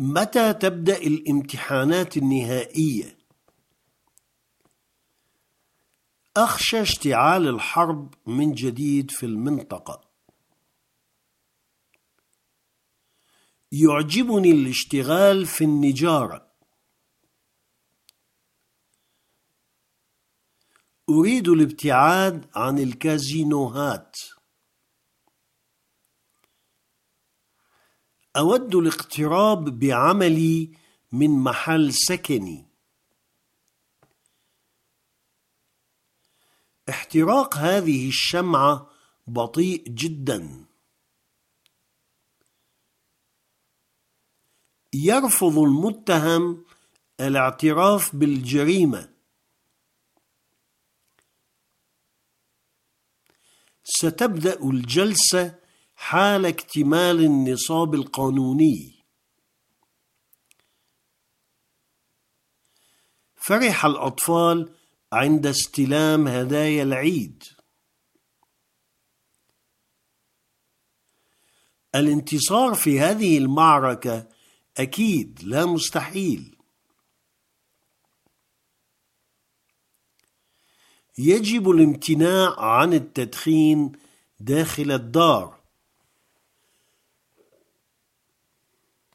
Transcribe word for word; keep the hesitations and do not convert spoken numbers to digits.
متى تبدأ الامتحانات النهائية؟ أخشى اشتعال الحرب من جديد في المنطقة. يعجبني الاشتغال في النجارة. أريد الابتعاد عن الكازينوهات. أود الاقتراب بعملي من محل سكني. احتراق هذه الشمعة بطيء جدا. يرفض المتهم الاعتراف بالجريمة. ستبدأ الجلسة حال اكتمال النصاب القانوني. فرح الأطفال عند استلام هدايا العيد. الانتصار في هذه المعركة أكيد لا مستحيل. يجب الامتناع عن التدخين داخل الدار.